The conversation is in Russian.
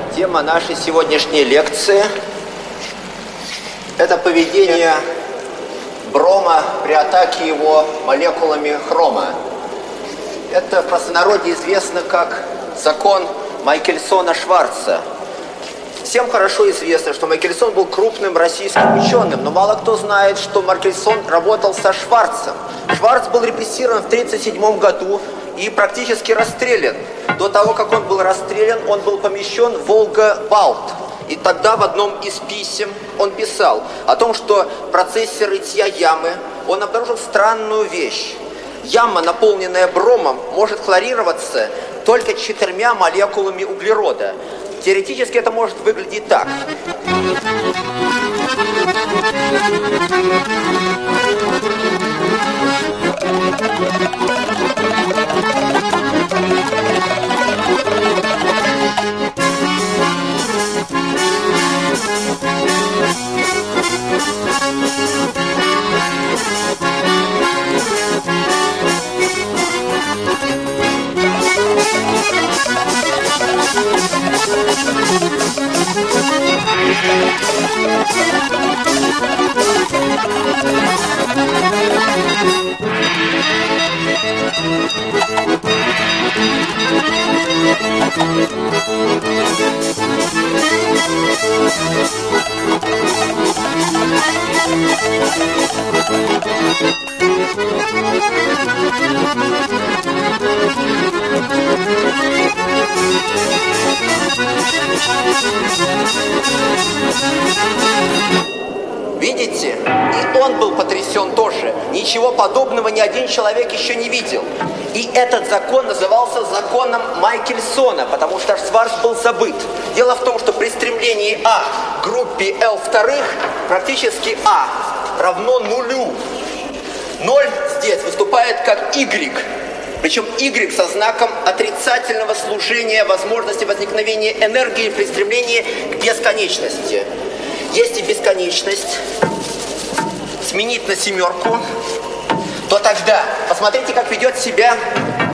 Тема нашей сегодняшней лекции – это поведение брома при атаке его молекулами хрома. Это в простонародье известно как закон Майкельсона-Шварца. Всем хорошо известно, что Майкельсон был крупным российским ученым, но мало кто знает, что Майкельсон работал со Шварцем. Шварц был репрессирован в 1937 году и практически расстрелян. До того, как он был расстрелян, он был помещен в Волга-Балт. И тогда в одном из писем он писал о том, что в процессе рытья ямы он обнаружил странную вещь. Яма, наполненная бромом, может хлорироваться только 4 молекулами углерода. Теоретически это может выглядеть так. Видите? И он был потрясен тоже. Ничего подобного ни один человек еще не видел. И этот закон назывался законом Майкельсона, потому что Шварц был забыт. Дело в том, что при стремлении А к группе L2 практически А равно нулю. 0 здесь выступает как Y. Причем Y со знаком отрицательного служения возможности возникновения энергии при стремлении к бесконечности. Если бесконечность сменить на 7, то тогда посмотрите, как ведет себя